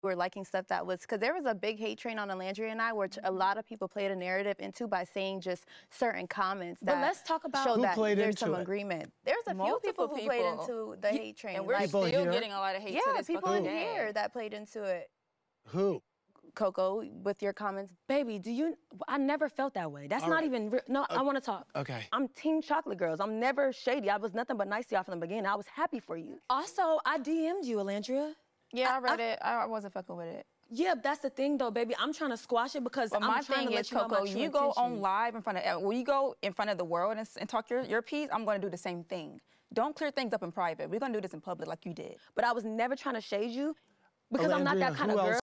were liking stuff that was, because there was a big hate train on Alandria and I, which a lot of people played a narrative into by saying just certain comments that let's talk about show who that played there's into some it? agreement. There's a few people who played into the hate train. And we're People still here? getting a lot of hate to Yeah, this people fucking in day. here that played into it. Who? Coco, with your comments. Baby, I never felt that way. That's not even real. No, I want to talk. Okay. I'm Team Chocolate Girls. I'm never shady. I was nothing but nice to y'all from the beginning. I was happy for you. Also, I DM'd you, Alandria. Yeah, I read it. I wasn't fucking with it. Yeah, that's the thing though, baby. I'm trying to squash it because But I'm my trying thing to is, let you know Coco, my true you go on intentions. live in front of, when you go in front of the world and talk your piece, I'm gonna do the same thing. Don't clear things up in private. We're gonna do this in public like you did. But I was never trying to shade you because I'm not that Alandria, kind who of girl. else